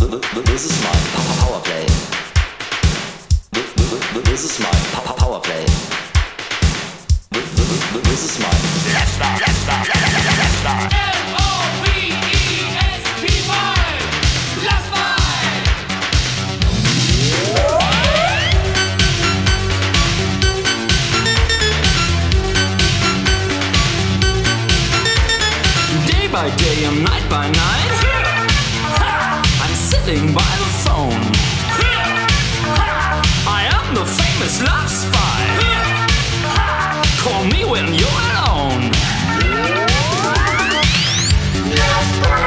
This is my power play. This is my power play. This is my Let's start. LOVESP5 Last Fight. Day by day and night by night, I'm sitting by the phone. I am the famous love spy. Call me when you're alone. Love spy.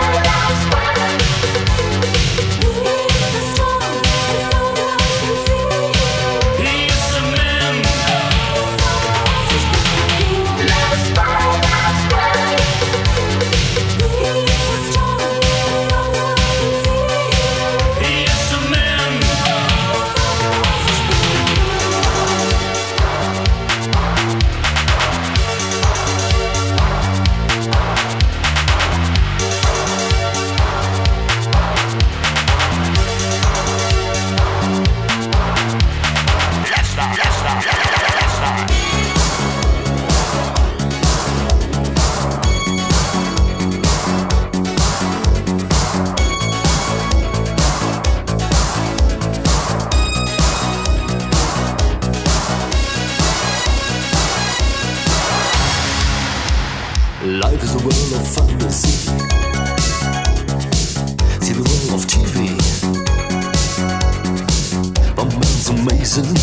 He's a star, it's all I can see. He's a man. Love spy. He's a star, it's all I can see. He's a man. Life is a world of fantasy. See the world of TV. But man's amazing.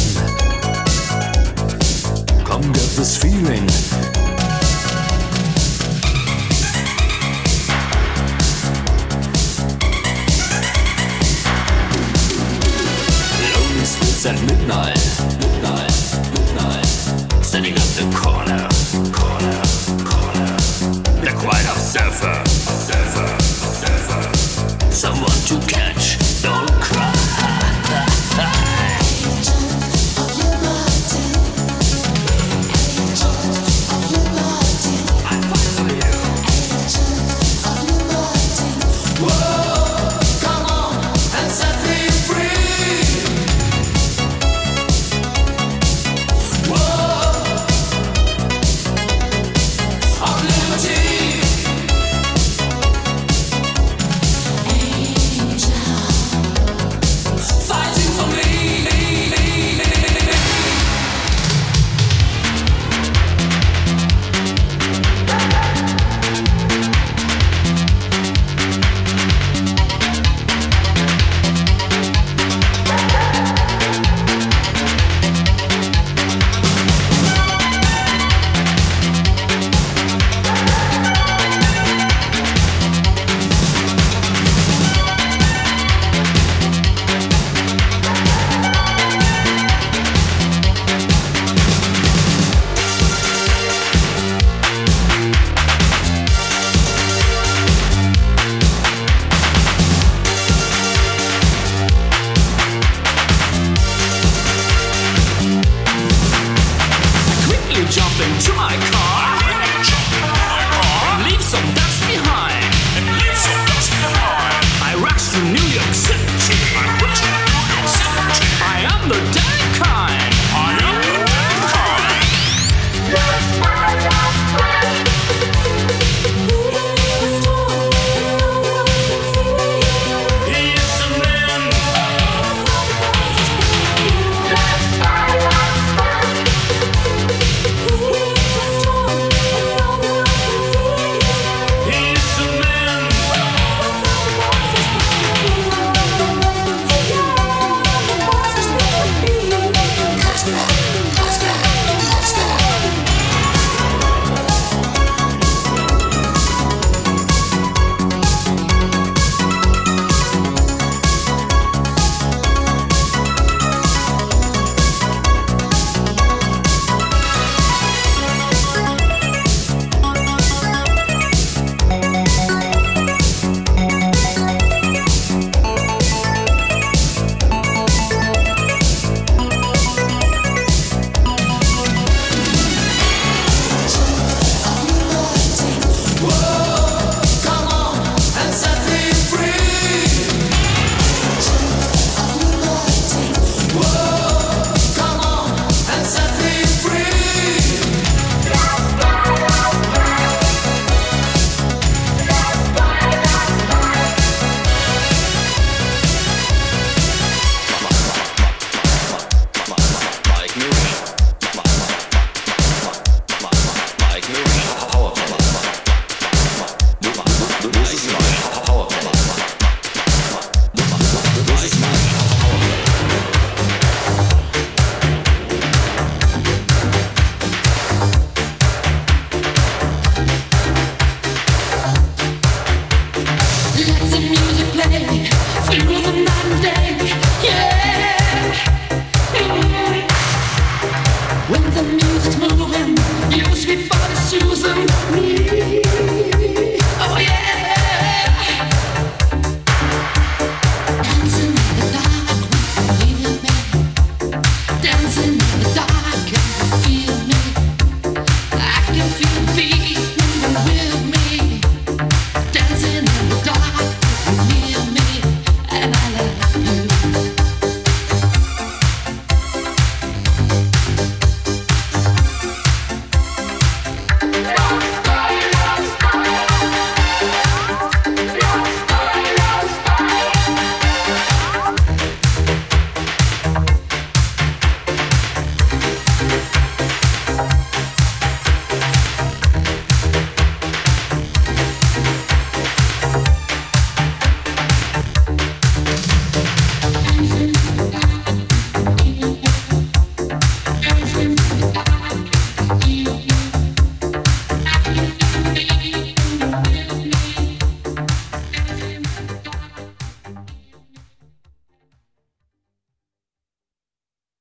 Come get this feeling. Lonely streets at midnight. Standing at the corner. The quiet observer, someone to catch.